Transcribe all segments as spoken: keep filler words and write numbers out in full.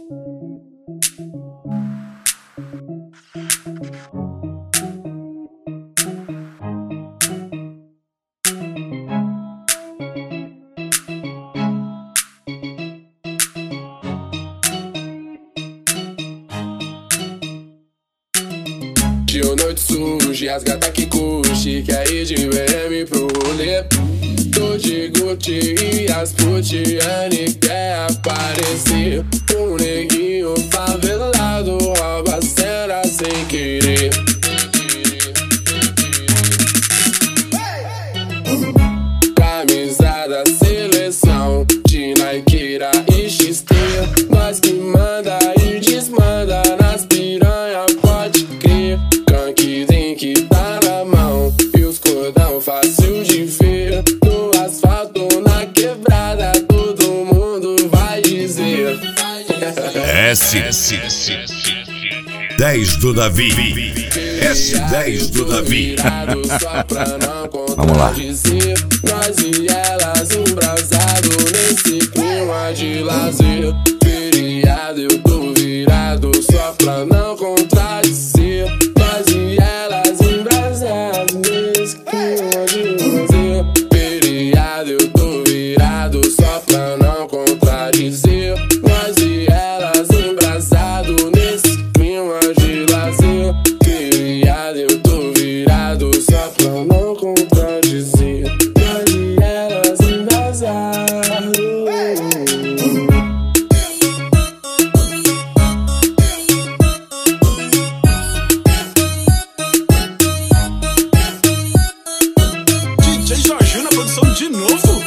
De noite suja, as gatas que curte, quer ir de B M pro rolê. Tô de Gucci e as putiane quer aparecer. Um neguinho favelado rouba a cena sem querer. Camisa da seleção, de Nikeira e X T. Nós que manda e desmanda nas piranha, pode crer. Kank Drink tá na mão e os cordão fácil de ver. No asfalto, na quebrada, todo mundo vai dizer S dez do Davi, S dez do Davi. Vamos lá. Nós e elas embrasado nesse clima de lazer. Feriado, eu tô virado só pra não contradizer. Nós e elas embrasados nesse clima de lazer. Feriado, eu tô virado só pra não contradizer. Nós e elas embrasado nesse clima de lazer. Feriado, eu tô virado só pra não contradizer. Nós e elas embrasados. D J Jorginho na produção de novo.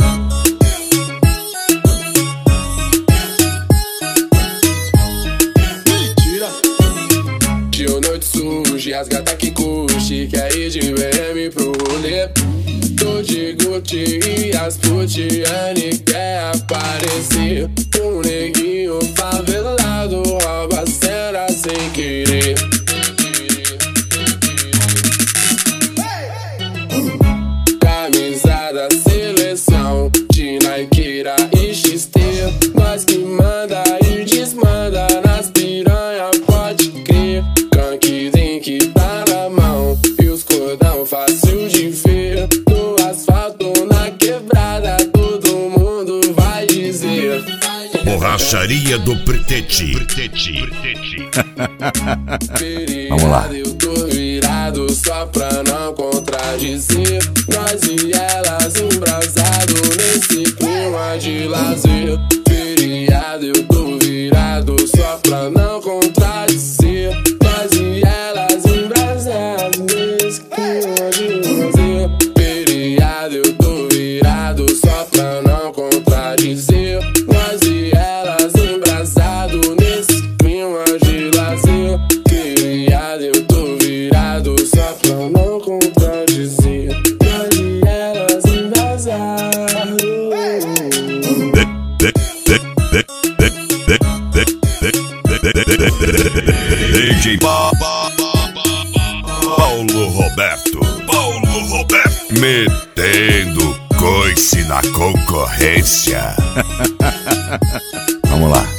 Mentira. De noite suja, as gatas que curte, quer ir de B M pro rolê. Tô de Gucci e as putiane quer aparecer. Um neguinho favelado rouba a cena sem querer. Camisa da seleção, de Nikeira e X T. Nós que manda e desmanda nas piranha, pode crer. Kank Drink tá na mão e os cordão fácil de ver. No asfalto, na quebrada, todo mundo vai dizer Borracharia do Preteti. Vamos lá. Eu tô virado só pra não contradizer. Nós e elas embrasado nesse clima de lazer. Feriado, eu tô virado só pra não contradizer. Nós e elas embrasados nesse clima de lazer. Feriado, eu tô virado só pra não contradizer. Nós e elas embrasado nesse clima de lazer. Feriado, eu tô virado só pra não contradizer. Nós e elas embrasados. D J Paulo Roberto, Paulo Roberto, metendo coice na concorrência. Vamos lá.